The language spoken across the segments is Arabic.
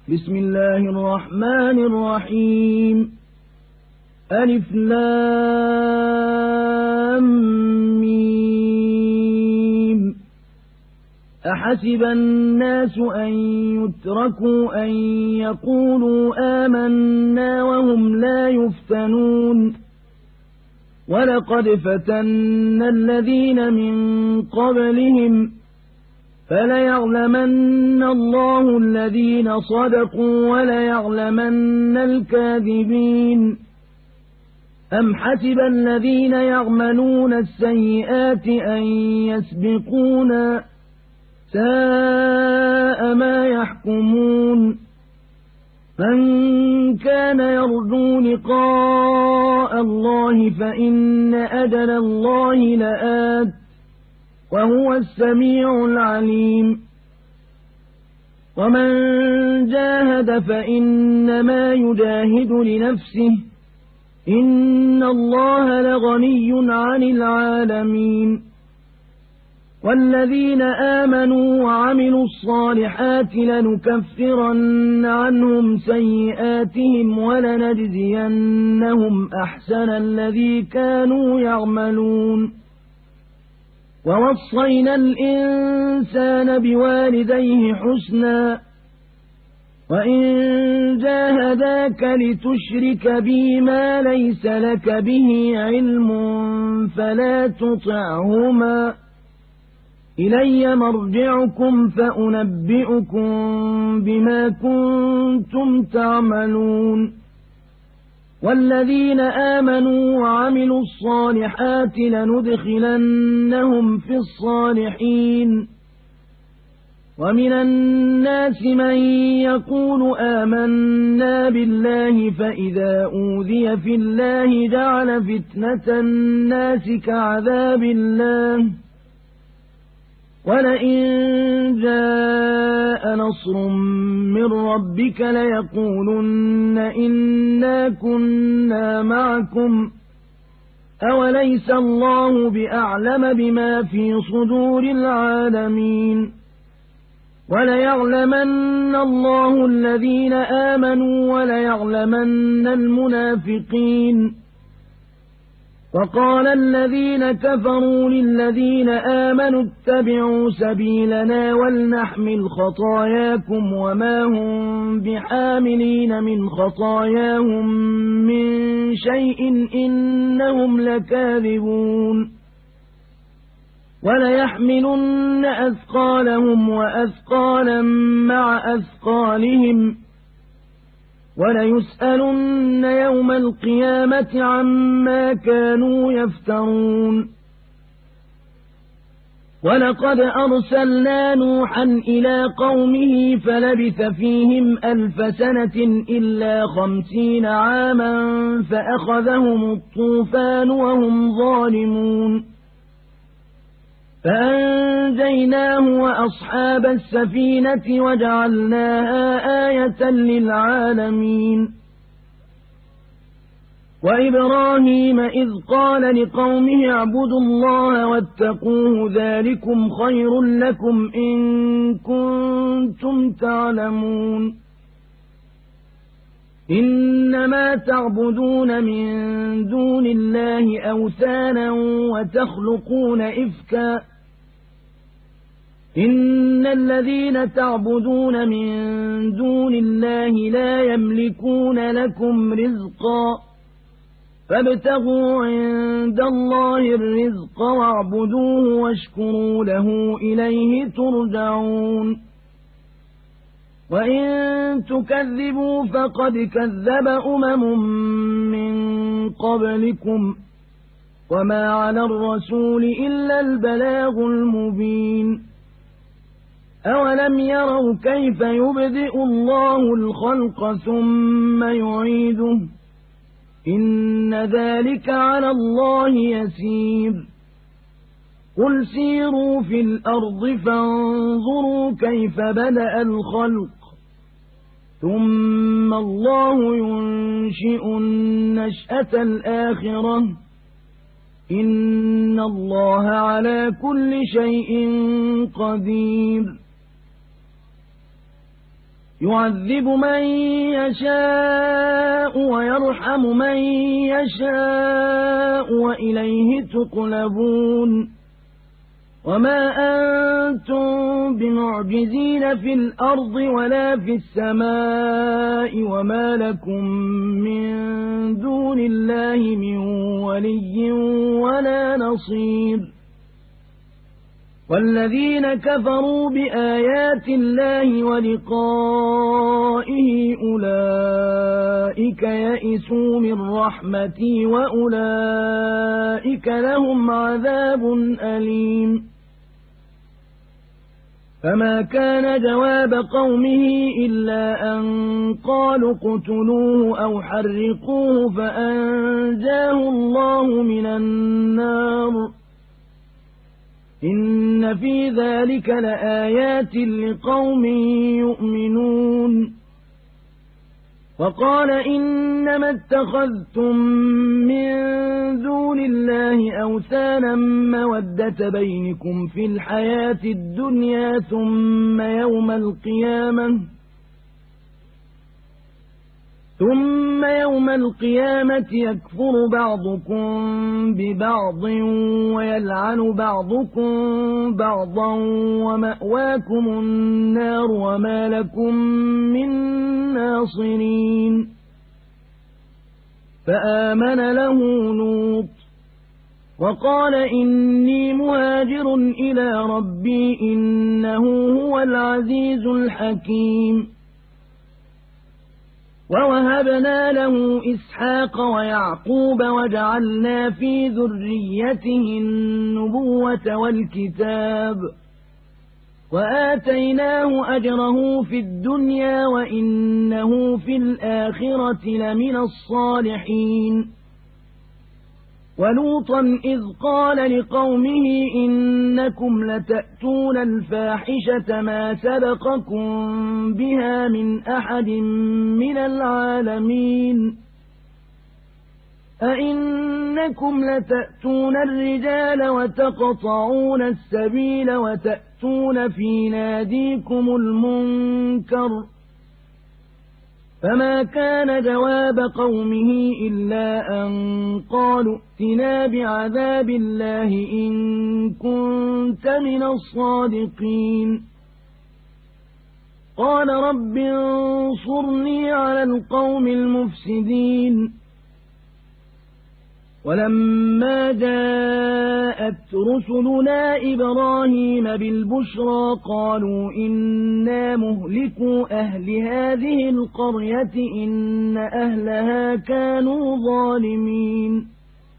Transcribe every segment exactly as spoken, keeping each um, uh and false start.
بسم الله الرحمن الرحيم ألف لام ميم أحسب الناس أن يتركوا أن يقولوا آمنا وهم لا يفتنون ولقد فتنا الذين من قبلهم فليعلمن الله الذين صدقوا وليعلمن الكاذبين أم حسب الذين يعملون السيئات أن يسبقونا ساء ما يحكمون من كان يرجو لقاء الله فإن أجل الله لآت وهو السميع العليم ومن جاهد فإنما يجاهد لنفسه إن الله لغني عن العالمين والذين آمنوا وعملوا الصالحات لنكفرن عنهم سيئاتهم ولنجزينهم أحسن الذي كانوا يعملون ووصينا الإنسان بوالديه حسنا وإن جاهداك لتشرك بي ما ليس لك به علم فلا تطعهما إلي مرجعكم فأنبئكم بما كنتم تعملون والذين آمنوا وعملوا الصالحات لندخلنهم في الصالحين ومن الناس من يقول آمنا بالله فإذا أوذي في الله جعل فتنة الناس كعذاب الله ولئن جاء نصر من ربك ليقولن إنا كنا معكم أوليس الله بأعلم بما في صدور العالمين وليعلمن الله الذين آمنوا وليعلمن المنافقين وقال الذين كفروا للذين آمنوا اتبعوا سبيلنا ولنحمل خطاياكم وما هم بحاملين من خطاياهم من شيء إنهم لكاذبون وليحملن أثقالهم وأثقالا مع أثقالهم وليسألن يوم القيامة عما كانوا يفترون ولقد أرسلنا نوحا إلى قومه فلبث فيهم ألف سنة إلا خمسين عاما فأخذهم الطوفان وهم ظالمون فأنجيناه وأصحاب السفينة وجعلناها آية للعالمين وإبراهيم إذ قال لقومه اعبدوا الله واتقوه ذلكم خير لكم إن كنتم تعلمون إنما تعبدون من دون الله أوثانا وتخلقون إفكا إن الذين تعبدون من دون الله لا يملكون لكم رزقا فابتغوا عند الله الرزق واعبدوه واشكروا له إليه ترجعون وإن تكذبوا فقد كذب أمم من قبلكم وما على الرسول إلا البلاغ المبين أولم يروا كيف يبدئ الله الخلق ثم يعيده إن ذلك على الله يسير قل سيروا في الأرض فانظروا كيف بدأ الخلق ثم الله ينشئ النشأة الآخرة إن الله على كل شيء قدير يعذب من يشاء ويرحم من يشاء وإليه تقلبون وما أنتم بمعجزين في الأرض ولا في السماء وما لكم من دون الله من ولي ولا نصير والذين كفروا بآيات الله ولقائه أولئك يئسوا من رحمتي وأولئك لهم عذاب أليم فما كان جواب قومه إلا أن قالوا اقتلوه أو حرقوه فأنجاه الله من النار إن في ذلك لآيات لقوم يؤمنون وقال إنما اتخذتم من دون الله أوثانا مودة بينكم في الحياة الدنيا ثم يوم القيامة ثم يوم القيامة يكفر بعضكم ببعض ويلعن بعضكم بعضا ومأواكم النار وما لكم من ناصرين فآمن له لوط وقال إني مهاجر إلى ربي إنه هو العزيز الحكيم ووهبنا له إسحاق ويعقوب وجعلنا في ذريته النبوة والكتاب وآتيناه أجره في الدنيا وإنه في الآخرة لمن الصالحين ولوطا إذ قال لقومه إنكم لتأتون الفاحشة ما سبقكم بها من أحد من العالمين أئنكم لتأتون الرجال وتقطعون السبيل وتأتون في ناديكم المنكر فما كان جواب قومه إلا أن قالوا ائتنا بعذاب الله إن كنت من الصادقين قال رب انصرني على القوم المفسدين ولما جاءت رسلنا إبراهيم بالبشرى قالوا إنا مهلكوا أهل هذه القرية إن أهلها كانوا ظالمين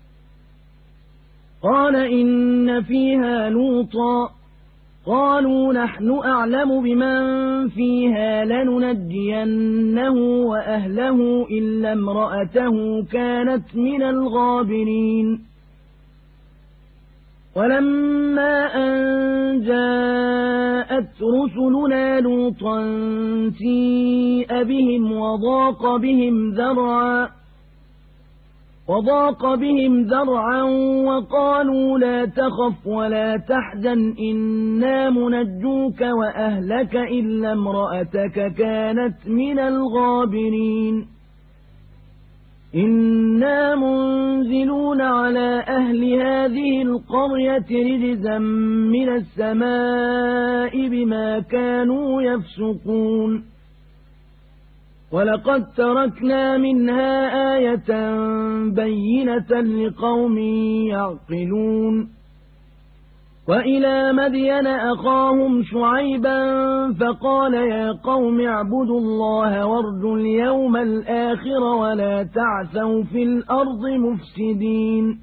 قال إن فيها لوطا قالوا نحن أعلم بمن فيها لننجينه وأهله إلا امرأته كانت من الغابرين ولما أن جاءت رسلنا لوطا سيء بهم وضاق بهم ذرعا وضاق بهم ذرعا وقالوا لا تخف ولا تحزن إنا منجوك وأهلك إلا امرأتك كانت من الغابرين إنا منزلون على أهل هذه القرية رجزا من السماء بما كانوا يفسقون ولقد تركنا منها آية بينة لقوم يعقلون وإلى مدين أخاهم شعيبا فقال يا قوم اعبدوا الله وارجوا اليوم الآخر ولا تعثوا في الأرض مفسدين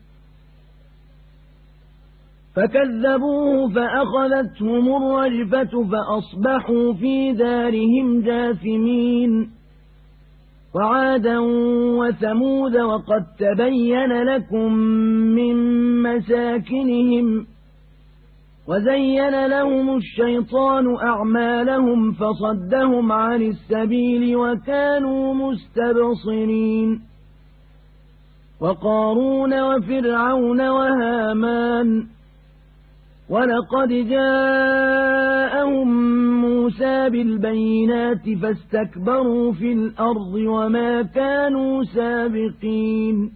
فكذبوه فأخذتهم الرجفة فأصبحوا في دارهم جاثمين وعادا وثمود وقد تبين لكم من مساكنهم وزين لهم الشيطان أعمالهم فصدهم عن السبيل وكانوا مستبصرين وقارون وفرعون وهامان ولقد جاءهم موسى موسى بالبينات فاستكبروا في الأرض وما كانوا سابقين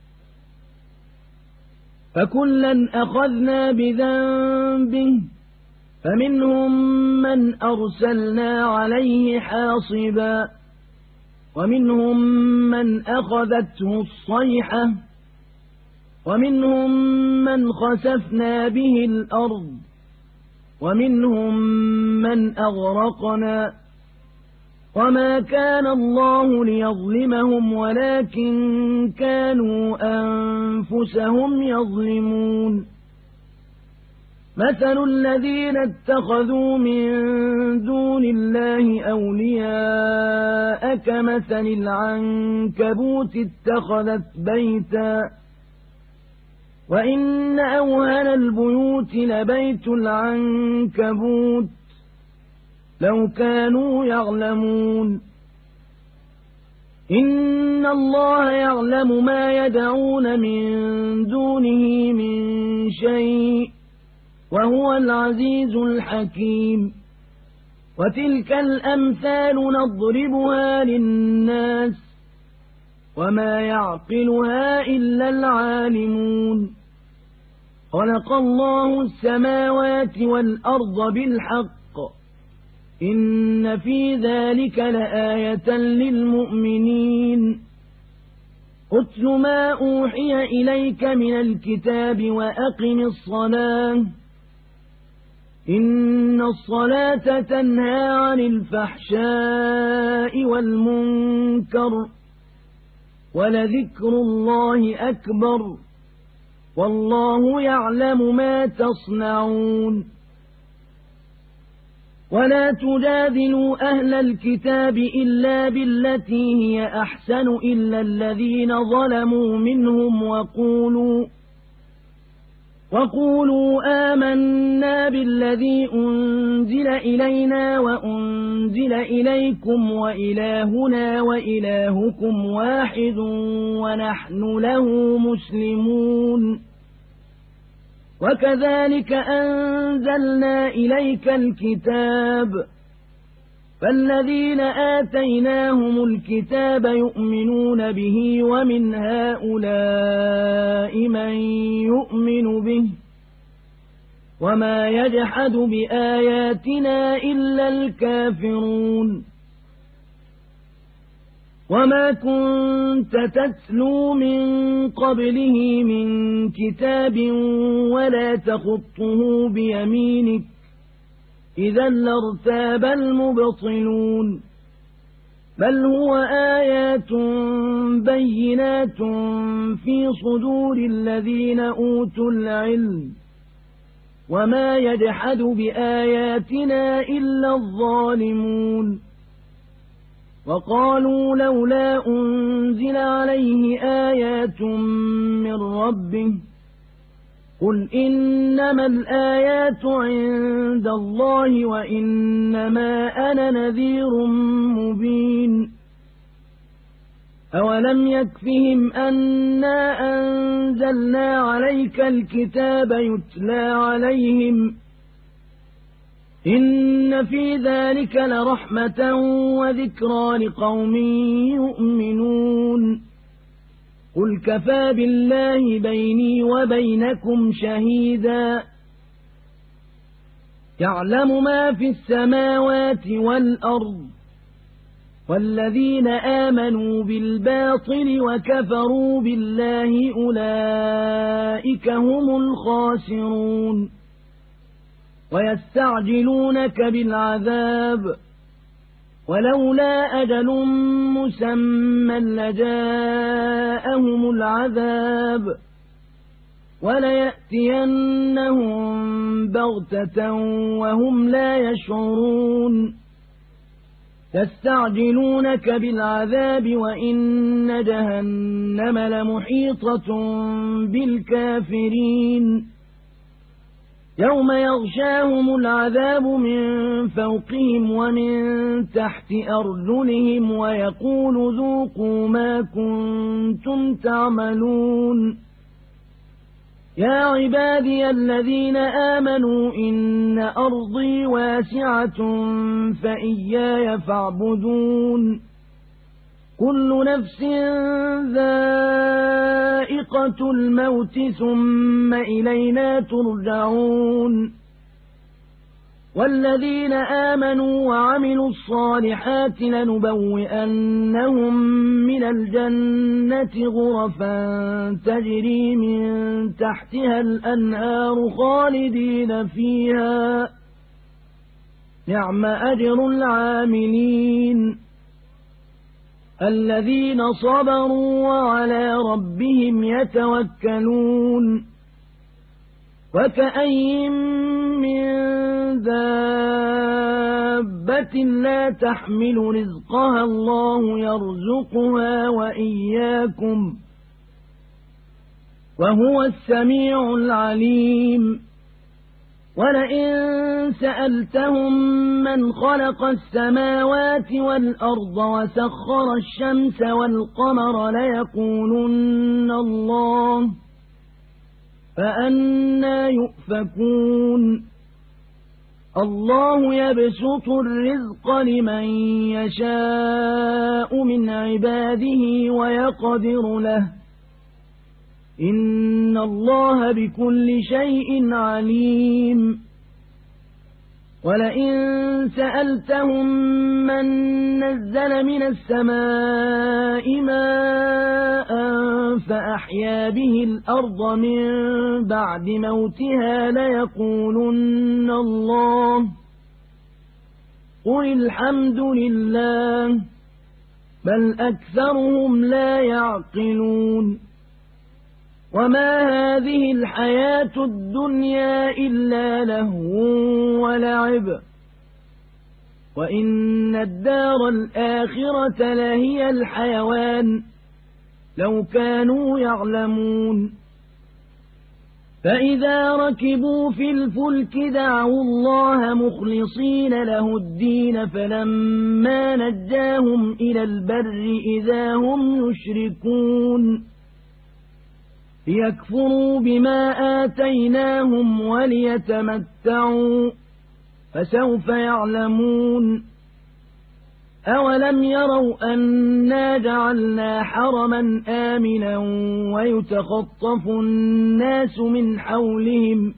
فكلا أخذنا بذنبه فمنهم من أرسلنا عليه حاصبا ومنهم من أخذته الصيحة ومنهم من خسفنا به الأرض ومنهم من أغرقنا وما كان الله ليظلمهم ولكن كانوا أنفسهم يظلمون مثل الذين اتخذوا من دون الله أولياء كمثل العنكبوت اتخذت بيتا وإن أوهن البيوت لبيت العنكبوت لو كانوا يعلمون إن الله يعلم ما يدعون من دونه من شيء وهو العزيز الحكيم وتلك الأمثال نضربها للناس وما يعقلها إلا العالمون خلق الله السماوات والأرض بالحق إن في ذلك لآية للمؤمنين أتل ما أوحي إليك من الكتاب وأقم الصلاة إن الصلاة تنهى عن الفحشاء والمنكر ولذكر الله أكبر والله يعلم ما تصنعون ولا تجادلوا أهل الكتاب إلا بالتي هي أحسن إلا الذين ظلموا منهم وقولوا وقولوا آمنا بالذي أنزل إلينا وأنزل إليكم وإلهنا وإلهكم واحد ونحن له مسلمون وكذلك أنزلنا إليك الكتاب فالذين آتيناهم الكتاب يؤمنون به ومن هؤلاء من يؤمن به وما يجحد بآياتنا إلا الكافرون وما كنت تتلو من قبله من كتاب ولا تخطه بيمينك إذا لارتاب المبطلون بل هو آيات بينات في صدور الذين أوتوا العلم وما يجحد بآياتنا إلا الظالمون وقالوا لولا أنزل عليه آيات من ربه قل إنما الآيات عند الله وإنما أنا نذير مبين أولم يكفهم أنا أنزلنا عليك الكتاب يتلى عليهم إن في ذلك لرحمة وذكرى لقوم يؤمنون قل كفى بالله بيني وبينكم شهيدا يعلم ما في السماوات والأرض والذين آمنوا بالباطل وكفروا بالله أولئك هم الخاسرون ويستعجلونك بالعذاب ولولا أجل مسمى لجاءهم العذاب وليأتينهم بغتة وهم لا يشعرون يستعجلونك بالعذاب وإن جهنم لمحيطة بالكافرين يوم يغشاهم العذاب من فوقهم ومن تحت أرجلهم ويقول ذوقوا ما كنتم تعملون يا عبادي الذين آمنوا إن أرضي واسعة فإياي فاعبدون كل نفس ذائقة الموت ثم إلينا ترجعون والذين آمنوا وعملوا الصالحات لنبوئنهم من الجنة غرفا تجري من تحتها الأنهار خالدين فيها نعم أجر العاملين الذين صبروا وعلى ربهم يتوكلون وكأين من دابة لا تحمل رزقها الله يرزقها وإياكم وهو السميع العليم ولئن سألتهم من خلق السماوات والأرض وسخر الشمس والقمر ليقولن الله فأنى يؤفكون الله يبسط الرزق لمن يشاء من عباده ويقدر له إن الله بكل شيء عليم ولئن سألتهم من نزل من السماء ماء فأحيا به الأرض من بعد موتها ليقولن الله قل الحمد لله بل أكثرهم لا يعقلون وما هذه الحياة الدنيا إلا لهو ولعب وإن الدار الآخرة لهي الحيوان لو كانوا يعلمون فإذا ركبوا في الفلك دعوا الله مخلصين له الدين فلما نجاهم إلى البر إذا هم يشركون ليكفروا بما آتيناهم وليتمتعوا فسوف يعلمون أولم يروا أنا جعلنا حرما آمنا ويتخطف الناس من حولهم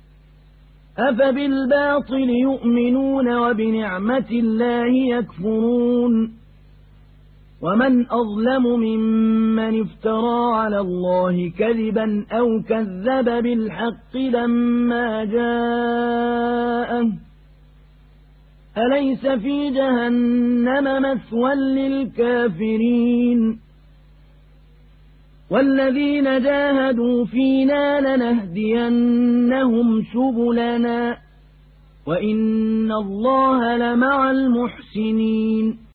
أفبالباطل يؤمنون وبنعمة الله يكفرون ومن أظلم ممن افترى على الله كذبا أو كذب بالحق لما جاءه أليس في جهنم مثوى للكافرين والذين جاهدوا فينا لنهدينهم سبلنا وإن الله لمع المحسنين